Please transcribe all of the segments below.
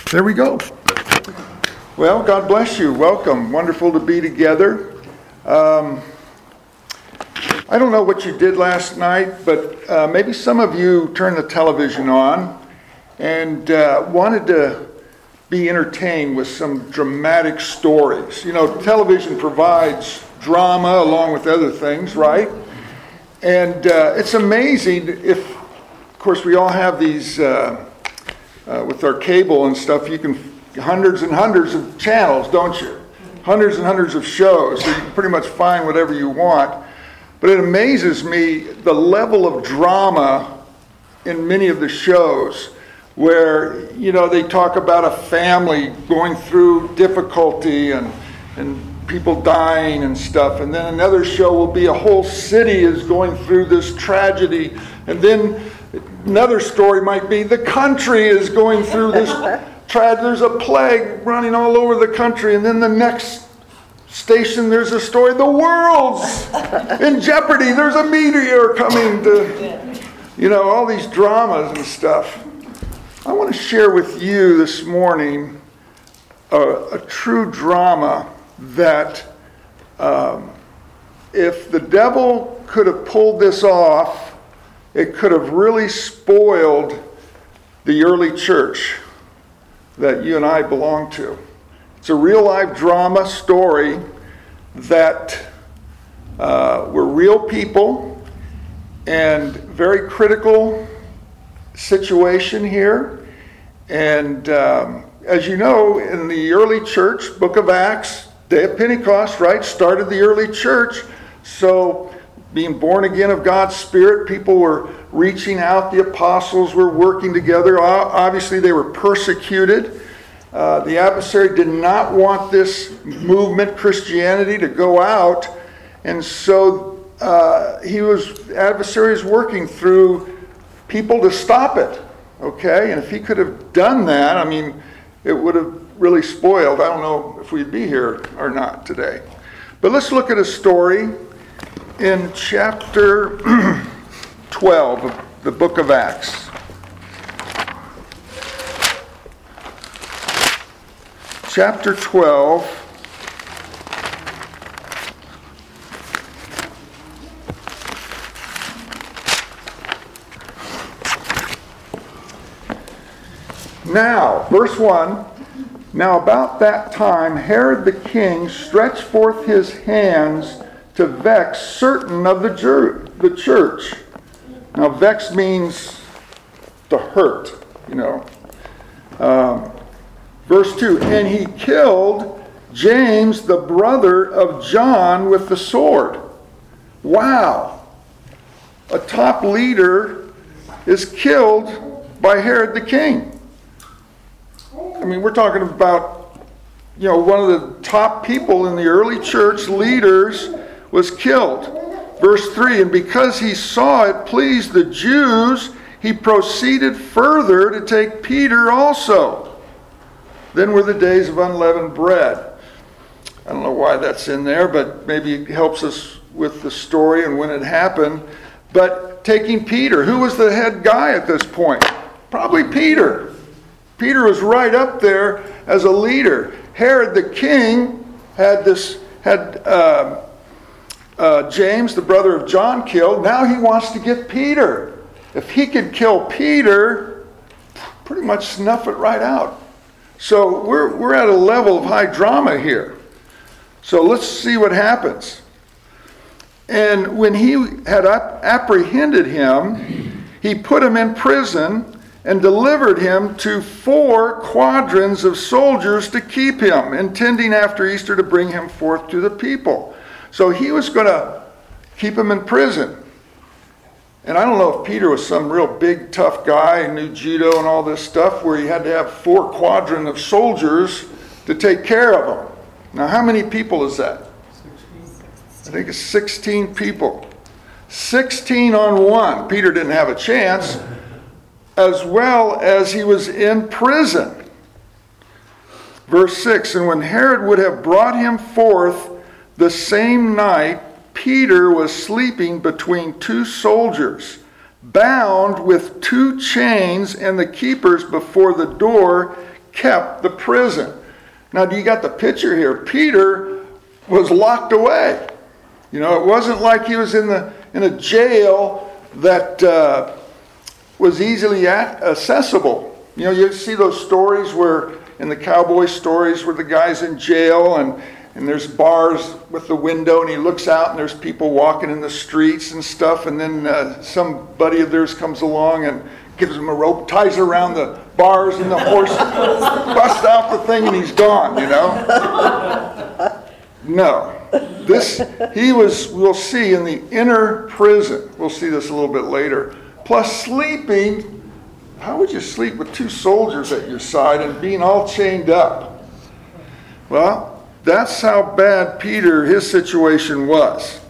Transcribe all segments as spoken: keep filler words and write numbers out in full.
There we go. Well, God bless you. Welcome. Wonderful to be together. Um, I don't know what you did last night, but uh, maybe some of you turned the television on and uh, wanted to be entertained with some dramatic stories. You know, television provides drama along with other things, right? And uh, it's amazing if, of course, we all have these, uh, uh, with our cable and stuff, you can, hundreds and hundreds of channels, don't you? Hundreds and hundreds of shows, so you can pretty much find whatever you want. But it amazes me the level of drama in many of the shows where, you know, they talk about a family going through difficulty and, and people dying and stuff. And then another show will be a whole city is going through this tragedy. And then another story might be the country is going through this tragedy. There's a plague running all over the country. And then the next station, there's a story, the world's in jeopardy. There's a meteor coming to, you know, all these dramas and stuff. I want to share with you this morning a, a true drama that um, if the devil could have pulled this off, it could have really spoiled the early church that you and I belong to. It's a real life drama story that uh, were real people and very critical situation here. And um, as you know, in the early church, Book of Acts, Day of Pentecost, right, started the early church. So being born again of God's Spirit, people were reaching out. The apostles were working together. Obviously, they were persecuted. Uh, the adversary did not want this movement, Christianity, to go out. And so uh, he was, adversary is working through people to stop it. Okay? And if he could have done that, I mean, it would have really spoiled. I don't know if we'd be here or not today. But let's look at a story in chapter twelve of the book of Acts. Chapter twelve. Now, verse one. Now about that time, Herod the king stretched forth his hands to vex certain of the, jur- the church. Now, vex means to hurt, you know. Um, verse two, and he killed James, the brother of John, with the sword. Wow. A top leader is killed by Herod the king. I mean, we're talking about, you know, one of the top people in the early church, leaders, was killed. Verse three, and because he saw it pleased the Jews, he proceeded further to take Peter also. Then were the days of unleavened bread. I don't know why that's in there, but maybe it helps us with the story and when it happened. But taking Peter, who was the head guy at this point? Probably Peter. Peter was right up there as a leader. Herod the king had this had uh, uh, James, the brother of John, killed. Now he wants to get Peter. If he could kill Peter, pretty much snuff it right out. So we're we're at a level of high drama here. So let's see what happens. And when he had apprehended him, he put him in prison and delivered him to four quadrants of soldiers to keep him, intending after Easter to bring him forth to the people. So he was going to keep him in prison. And I don't know if Peter was some real big, tough guy and knew judo and all this stuff, where he had to have four quadrants of soldiers to take care of him. Now, how many people is that? I think it's sixteen people. sixteen on one. Peter didn't have a chance. As well as he was in prison. Verse six, and when Herod would have brought him forth the same night, Peter was sleeping between two soldiers, bound with two chains, and the keepers before the door kept the prison. Now, do you got the picture here? Peter was locked away. You know, it wasn't like he was in the in a jail that uh, was easily at, accessible. You know, you see those stories where, in the cowboy stories, where the guy's in jail and, and there's bars with the window and he looks out and there's people walking in the streets and stuff, and then uh, some buddy of theirs comes along and gives him a rope, ties it around the bars, and the horse busts out the thing and he's gone, you know? No. This, he was, we'll see, in the inner prison. We'll see this a little bit later. Plus sleeping. How would you sleep with two soldiers at your side and being all chained up? Well, that's how bad Peter, his situation was.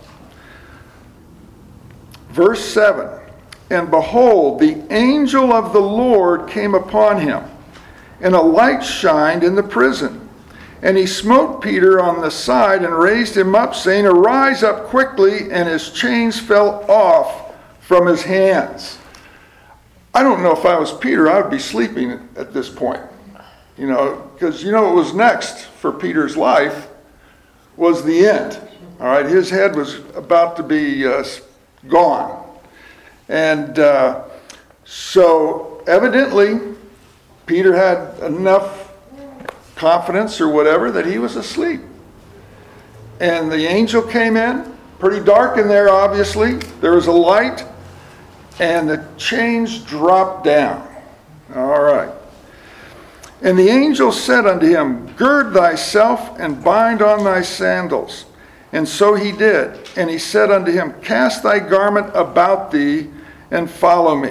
Verse seven. And behold, the angel of the Lord came upon him, and a light shined in the prison. And he smote Peter on the side and raised him up, saying, Arise up quickly, and his chains fell off from his hands. I don't know if I was Peter, I would be sleeping at this point. You know, because you know what was next for Peter's life was the end. All right, his head was about to be uh, gone. And uh, so evidently, Peter had enough confidence or whatever that he was asleep. And the angel came in, pretty dark in there obviously. There was a light, and the chains dropped down. All right. And the angel said unto him, Gird thyself and bind on thy sandals. And so he did. And he said unto him, Cast thy garment about thee and follow me.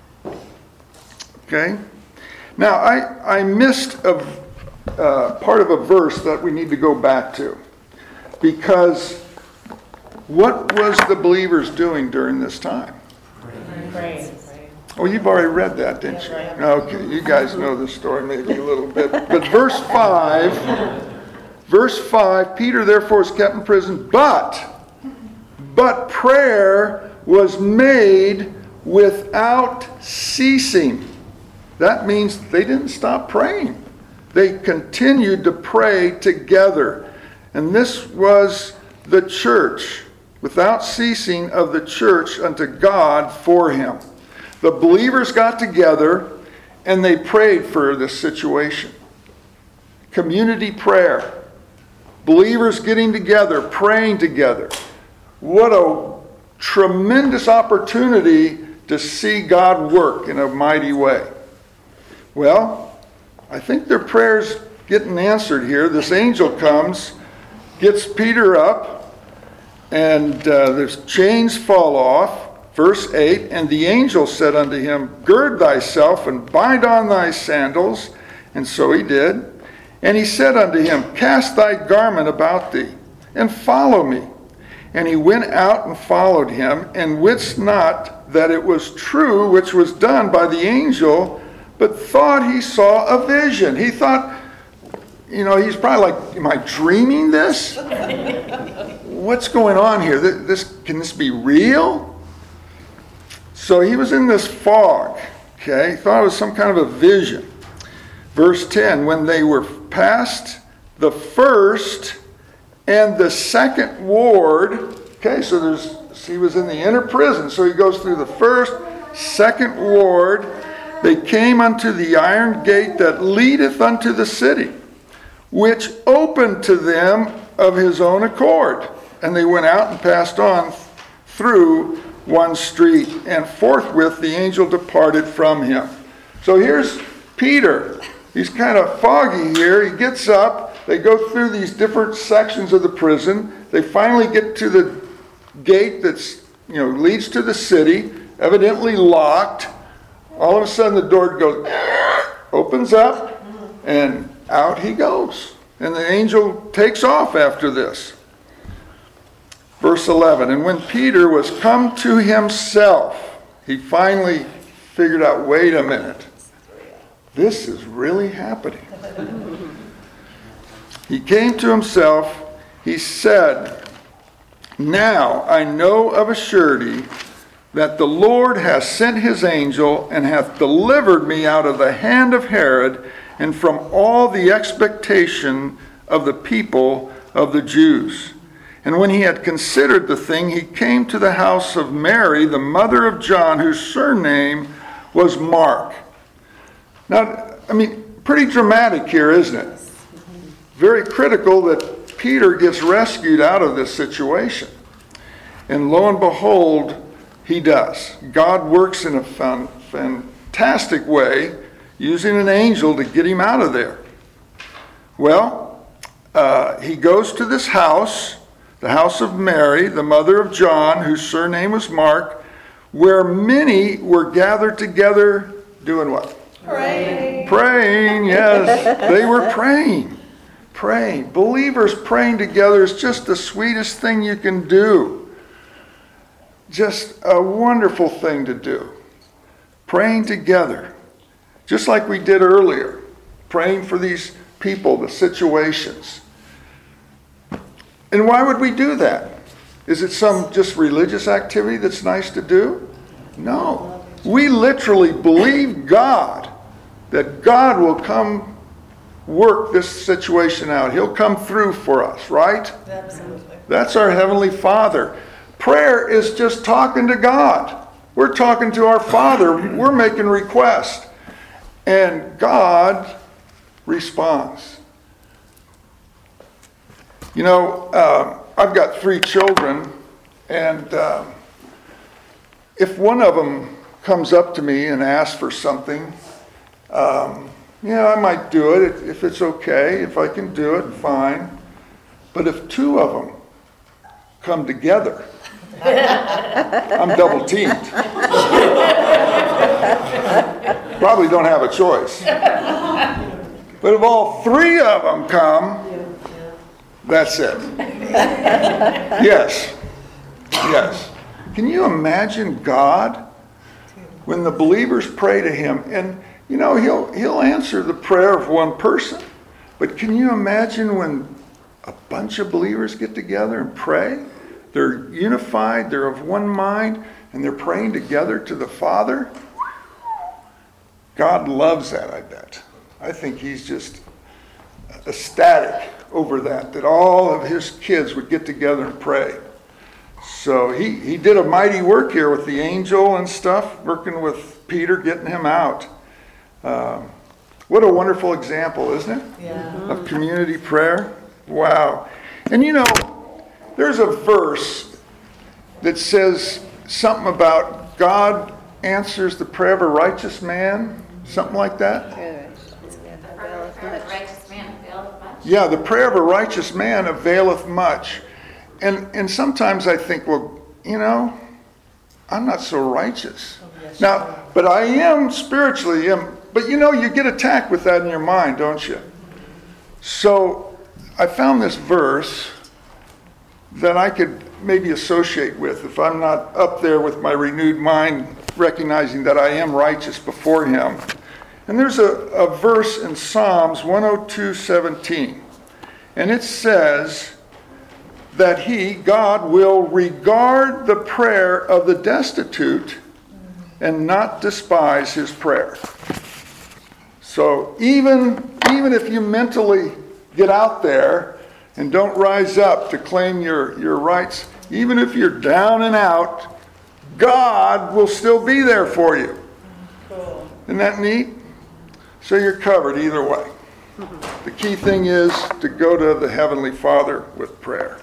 Okay? Now, I, I missed a, uh, part of a verse that we need to go back to. Because what was the believers doing during this time? Praying. Oh, you've already read that, didn't you? Okay, you guys know this story maybe a little bit. But verse five, verse five, Peter therefore was kept in prison, but, but prayer was made without ceasing. That means they didn't stop praying. They continued to pray together. And this was the church, without ceasing of the church unto God for him. The believers got together and they prayed for this situation. Community prayer. Believers getting together, praying together. What a tremendous opportunity to see God work in a mighty way. Well, I think their prayers getting answered here. This angel comes, gets Peter up, and uh, the chains fall off. Verse eight, and the angel said unto him, Gird thyself and bind on thy sandals. And so he did. And he said unto him, Cast thy garment about thee, and follow me. And he went out and followed him, and wist not that it was true which was done by the angel, but thought he saw a vision. He thought, you know, he's probably like, am I dreaming this? What's going on here? This, can this be real? So he was in this fog, okay? He thought it was some kind of a vision. Verse ten, when they were past the first and the second ward, okay, so there's, he was in the inner prison, so he goes through the first, second ward. They came unto the iron gate that leadeth unto the city, which opened to them of his own accord. And they went out and passed on through one street, and forthwith the angel departed from him. So here's Peter. He's kind of foggy here. He gets up. They go through these different sections of the prison. They finally get to the gate that's, you know, leads to the city, evidently locked. All of a sudden the door goes, opens up, and out he goes. And the angel takes off after this. Verse eleven, and when Peter was come to himself, he finally figured out, wait a minute, this is really happening. He came to himself, he said, Now I know of a surety that the Lord hath sent his angel, and hath delivered me out of the hand of Herod, and from all the expectation of the people of the Jews. And when he had considered the thing, he came to the house of Mary, the mother of John, whose surname was Mark. Now, I mean, pretty dramatic here, isn't it? Very critical that Peter gets rescued out of this situation. And lo and behold, he does. God works in a fantastic way, using an angel to get him out of there. Well, uh, he goes to this house, the house of Mary, the mother of John, whose surname was Mark, where many were gathered together doing what? Praying. Praying, yes. They were praying. Praying. Believers praying together is just the sweetest thing you can do. Just a wonderful thing to do. Praying together. Just like we did earlier. Praying for these people, the situations. And why would we do that? Is it some just religious activity that's nice to do? No. We literally believe God, that God will come work this situation out. He'll come through for us, right? Absolutely. That's our Heavenly Father. Prayer is just talking to God. We're talking to our Father. We're making requests. And God responds. You know, uh, I've got three children, and uh, if one of them comes up to me and asks for something, um, yeah, I might do it if it's okay. If I can do it, fine. But if two of them come together, I'm double teamed. Probably don't have a choice. But if all three of them come, that's it. Yes. Yes. Can you imagine God when the believers pray to him? And, you know, he'll, he'll answer the prayer of one person. But can you imagine when a bunch of believers get together and pray? They're unified, they're of one mind, and they're praying together to the Father. God loves that, I bet. I think he's just ecstatic over that, that all of his kids would get together and pray. So he, he did a mighty work here with the angel and stuff, working with Peter, getting him out. Um, what a wonderful example, isn't it? Yeah. Of community prayer. Wow. And you know, there's a verse that says something about God answers the prayer of a righteous man, something like that. Righteous man availeth much. Yeah, the prayer of a righteous man availeth much. And and sometimes I think, well, you know, I'm not so righteous. Now, but I am spiritually, am, but you know, you get attacked with that in your mind, don't you? So I found this verse that I could maybe associate with if I'm not up there with my renewed mind, recognizing that I am righteous before him. And there's a, a verse in Psalms one oh two seventeen. And it says that he, God, will regard the prayer of the destitute and not despise his prayer. So even, even if you mentally get out there and don't rise up to claim your, your rights, even if you're down and out, God will still be there for you. Cool. Isn't that neat? So you're covered either way. The key thing is to go to the Heavenly Father with prayer.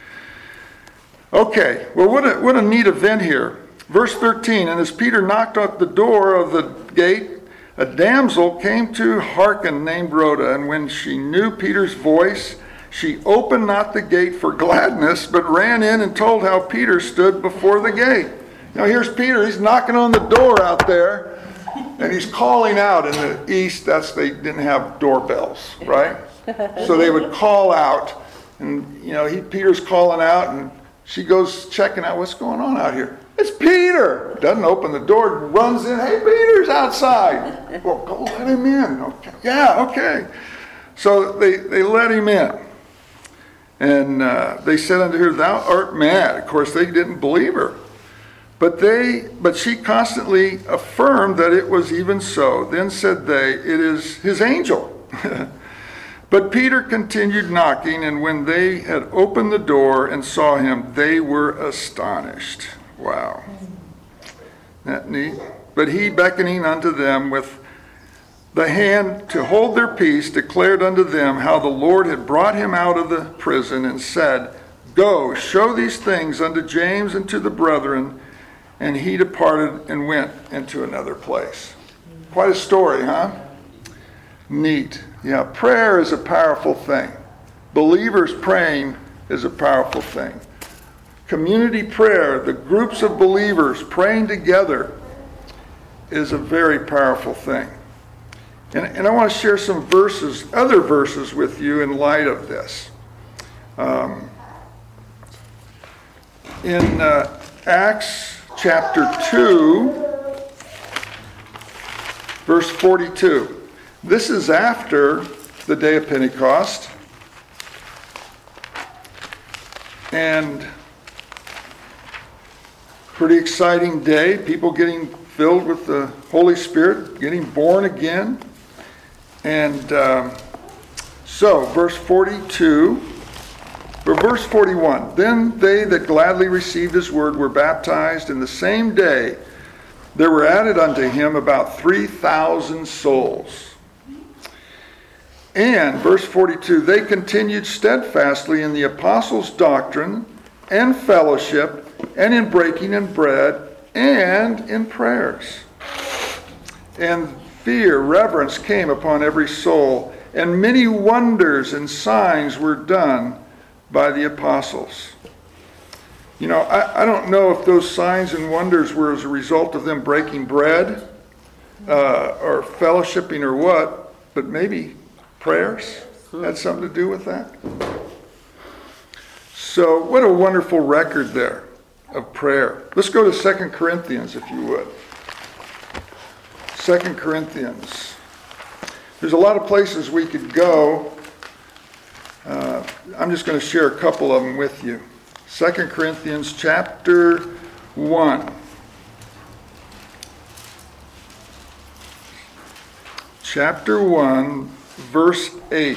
Okay, well, what a, what a neat event here. Verse thirteen, and as Peter knocked at the door of the gate, a damsel came to hearken named Rhoda, and when she knew Peter's voice, she opened not the gate for gladness, but ran in and told how Peter stood before the gate. Now here's Peter, he's knocking on the door out there, and he's calling out. In the East, that's they didn't have doorbells, right? So they would call out, and you know, he Peter's calling out, and she goes checking out what's going on out here. It's Peter. Doesn't open the door, runs in. Hey, Peter's outside. Well, go let him in. Okay. Yeah, okay. So they, they let him in. And uh, they said unto her, thou art mad. Of course, they didn't believe her. But they, but she constantly affirmed that it was even so. Then said they, it is his angel. But Peter continued knocking, and when they had opened the door and saw him, they were astonished. Wow. Isn't that neat? But he, beckoning unto them with the hand to hold their peace, declared unto them how the Lord had brought him out of the prison, and said, Go, show these things unto James and to the brethren. And he departed and went into another place. Quite a story, huh? Neat. Yeah, prayer is a powerful thing. Believers praying is a powerful thing. Community prayer, the groups of believers praying together, is a very powerful thing. And, and I want to share some verses, other verses with you in light of this. Um, in uh, Acts chapter two, verse forty-two. This is after the day of Pentecost. And pretty exciting day. People getting filled with the Holy Spirit, getting born again. And um, so, verse forty-two, or verse forty-one. Then they that gladly received his word were baptized, and the same day there were added unto him about three thousand souls. And, verse forty-two, they continued steadfastly in the apostles' doctrine and fellowship, and in breaking of bread, and in prayers. And fear, reverence came upon every soul, and many wonders and signs were done by the apostles. You know, I, I don't know if those signs and wonders were as a result of them breaking bread, uh, or fellowshipping or what, but maybe prayers had something to do with that. So what a wonderful record there of prayer. Let's go to Second Corinthians, if you would. Second Corinthians. There's a lot of places we could go. Uh, I'm just going to share a couple of them with you. Second Corinthians chapter one. Chapter one, verse eight.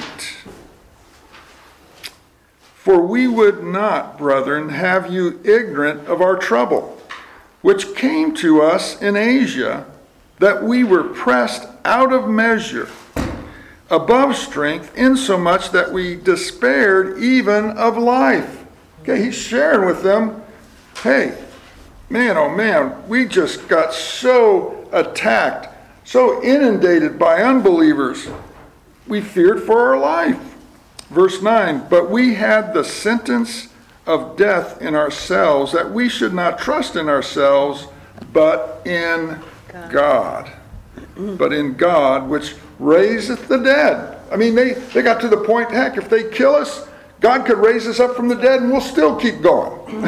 For we would not, brethren, have you ignorant of our trouble, which came to us in Asia, that we were pressed out of measure, above strength, insomuch that we despaired even of life. Okay, he's sharing with them, hey, man, oh man, we just got so attacked, so inundated by unbelievers, we feared for our life. Verse nine, but we had the sentence of death in ourselves, that we should not trust in ourselves, but in God. God. But in God, which raiseth the dead. I mean, they, they got to the point, heck, if they kill us, God could raise us up from the dead and we'll still keep going.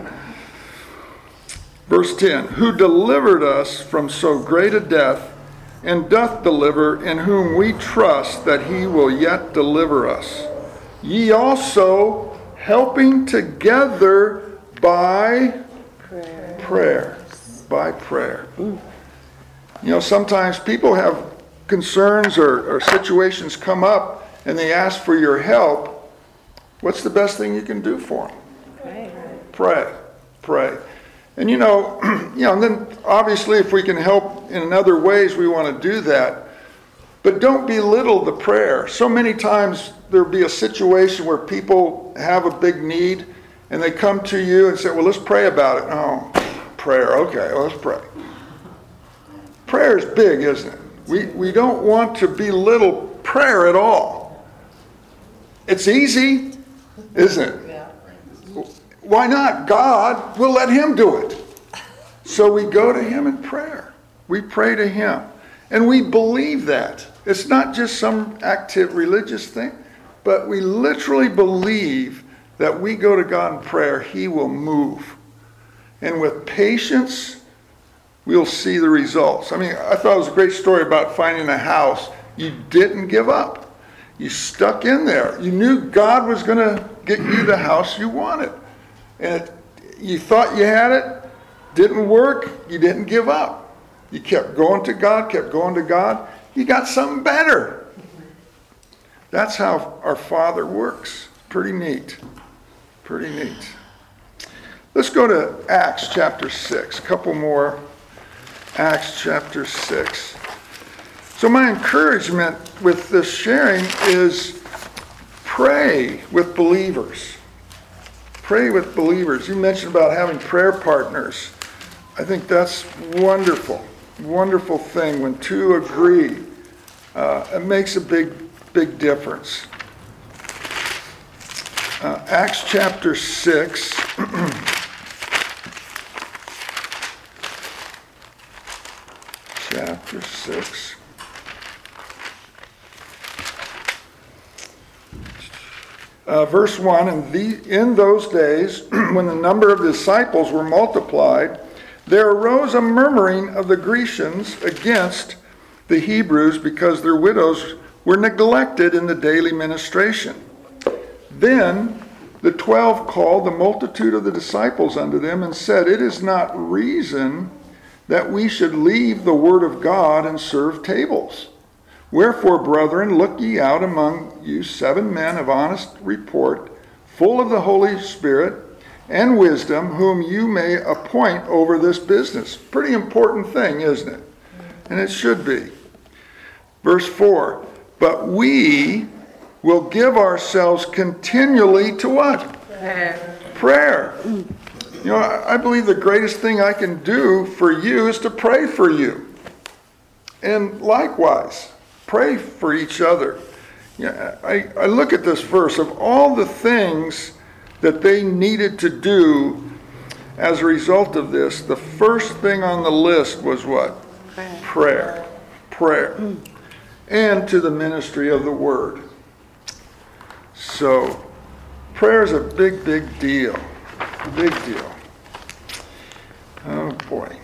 Verse ten, who delivered us from so great a death, and doth deliver, in whom we trust that he will yet deliver us. Ye also helping together by prayer. prayer. By prayer. You know, sometimes people have concerns or, or situations come up and they ask for your help. What's the best thing you can do for them? Pray. Pray. Pray. And you know, you know, and then obviously if we can help in other ways, we want to do that. But don't belittle the prayer. So many times there'll be a situation where people have a big need and they come to you and say, well, let's pray about it. Oh, prayer. Okay, well, let's pray. Prayer is big, isn't it? We, we don't want to belittle prayer at all. It's easy, isn't it? Yeah. Why not? God will let him do it. So we go to him in prayer. We pray to him. And we believe that. It's not just some active religious thing, but we literally believe that we go to God in prayer, he will move. And with patience, we'll see the results. I mean, I thought it was a great story about finding a house. You didn't give up. You stuck in there. You knew God was going to get you the house you wanted. And it, you thought you had it, didn't work, you didn't give up. You kept going to God, kept going to God. You got something better. That's how our Father works. Pretty neat. Pretty neat. Let's go to Acts chapter six. A couple more. Acts chapter six. So my encouragement with this sharing is pray with believers. Pray with believers. You mentioned about having prayer partners. I think that's wonderful. Wonderful thing when two agree. Uh, it makes a big, big difference. Uh, Acts chapter six. Chapter six. Uh, verse one, and the, in those days, when the number of disciples were multiplied, there arose a murmuring of the Grecians against the Hebrews because their widows were neglected in the daily ministration. Then the twelve called the multitude of the disciples unto them and said, It is not reason that we should leave the word of God and serve tables. Wherefore, brethren, look ye out among you seven men of honest report, full of the Holy Spirit and wisdom, whom you may appoint over this business. Pretty important thing, isn't it? And it should be. Verse four, but we will give ourselves continually to what? Prayer. Prayer. You know, I believe the greatest thing I can do for you is to pray for you. And likewise, pray for each other. Yeah, I, I look at this verse of all the things that they needed to do as a result of this. The first thing on the list was what? Prayer. Prayer. Prayer. And to the ministry of the word. So, prayer is a big, big deal. Big deal. Oh boy.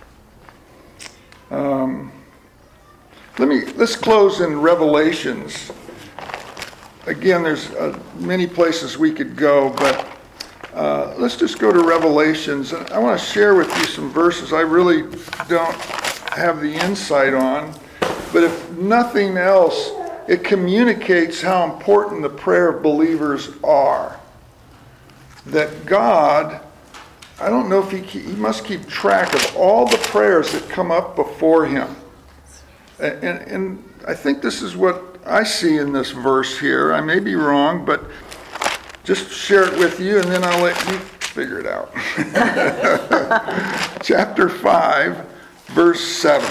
Um, let me let's close in Revelations. Again, there's uh, many places we could go, but uh, let's just go to Revelations. And I want to share with you some verses I really don't have the insight on, but if nothing else, it communicates how important the prayer of believers are. That God, I don't know if he, he must keep track of all the prayers that come up before him. And, and, and I think this is what I see in this verse here. I may be wrong, but just share it with you and then I'll let you figure it out. Chapter five, verse seven.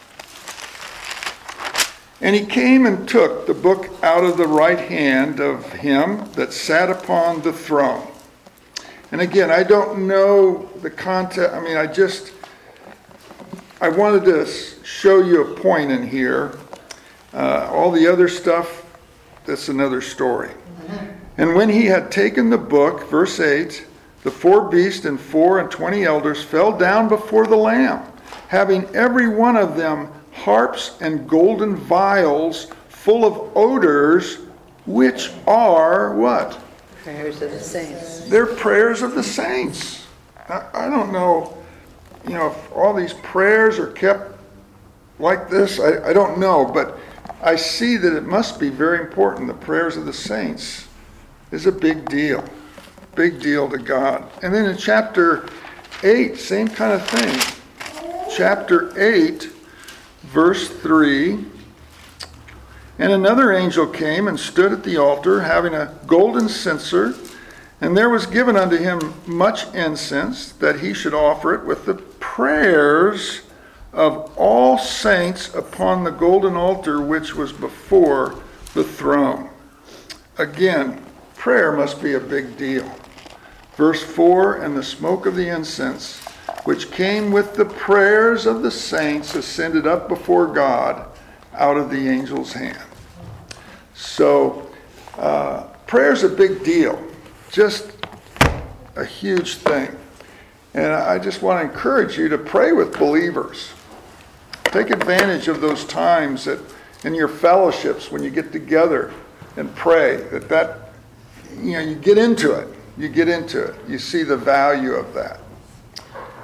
And he came and took the book out of the right hand of him that sat upon the throne. And again, I don't know the context. I mean, I just, I wanted to show you a point in here. Uh, all the other stuff, that's another story. And when he had taken the book, verse eight, the four beasts and four and twenty elders fell down before the Lamb, having every one of them harps and golden vials full of odors, which are what? Prayers of the saints. They're prayers of the saints. I, I don't know, you know, if all these prayers are kept like this. I, I don't know, but I see that it must be very important. The prayers of the saints is a big deal. Big deal to God. And then in chapter eight, same kind of thing. Chapter eight, verse three. And another angel came and stood at the altar, having a golden censer, and there was given unto him much incense, that he should offer it with the prayers of all saints upon the golden altar which was before the throne. Again, prayer must be a big deal. Verse four, and the smoke of the incense, which came with the prayers of the saints, ascended up before God out of the angel's hand. So, uh, prayer is a big deal. Just a huge thing. And I just want to encourage you to pray with believers. Take advantage of those times that in your fellowships when you get together and pray, that that, you know, you get into it. You get into it. You see the value of that.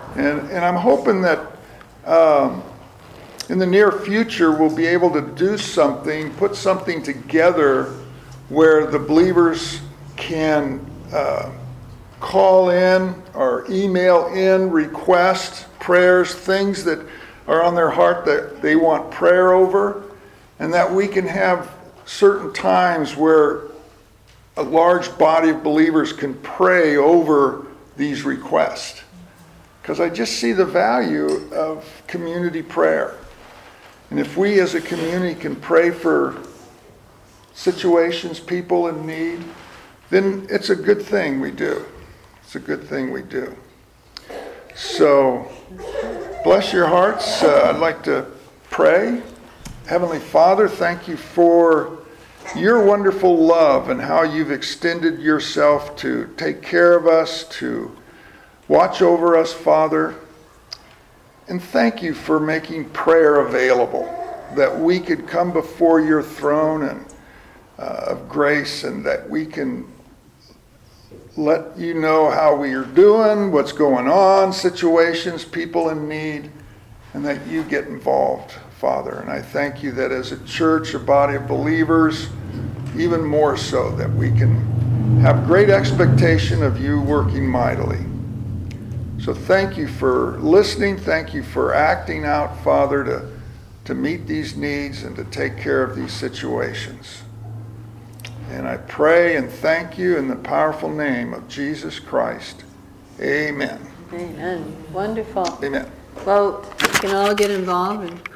And, and I'm hoping that um, in the near future we'll be able to do something, put something together where the believers can uh, call in or email in requests, prayers, things that are on their heart that they want prayer over, and that we can have certain times where a large body of believers can pray over these requests. Because I just see the value of community prayer. And if we as a community can pray for situations, people in need, then it's a good thing we do. It's a good thing we do. So, bless your hearts. Uh, I'd like to pray. Heavenly Father, thank you for your wonderful love and how you've extended yourself to take care of us, to watch over us, Father. And thank you for making prayer available, that we could come before your throne and, uh, of grace, and that we can let you know how we are doing, what's going on, situations, people in need, and that you get involved, Father. And I thank you that as a church, a body of believers, even more so, that we can have great expectation of you working mightily. So thank you for listening. Thank you for acting out, Father, to, to meet these needs and to take care of these situations. And I pray and thank you in the powerful name of Jesus Christ. Amen. Amen. Wonderful. Amen. Well, we can all get involved and